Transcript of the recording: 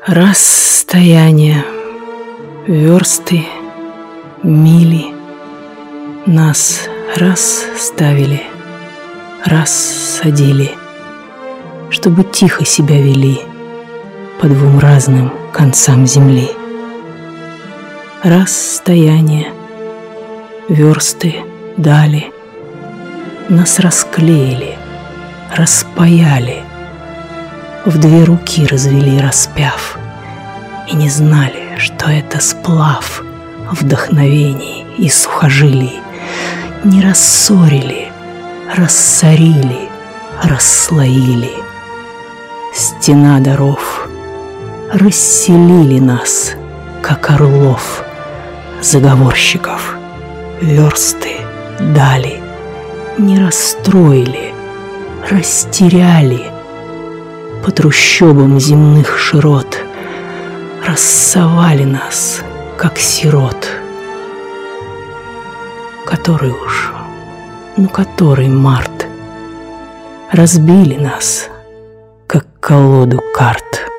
Расстояние, версты, мили нас раз ставили, раз садили, чтобы тихо себя вели по двум разным концам земли. Расстояние, версты, дали нас расклеили, распаяли, в две руки развели распяв, и не знали, что это сплав вдохновений и сухожилий. Не рассорили, рассорили, расслоили. Стена даров расселили нас, как орлов, заговорщиков. Версты дали, не расстроили, растеряли. По трущобам земных широт рассовали нас, как сирот. Который уж, который март, разбили нас, как колоду карт.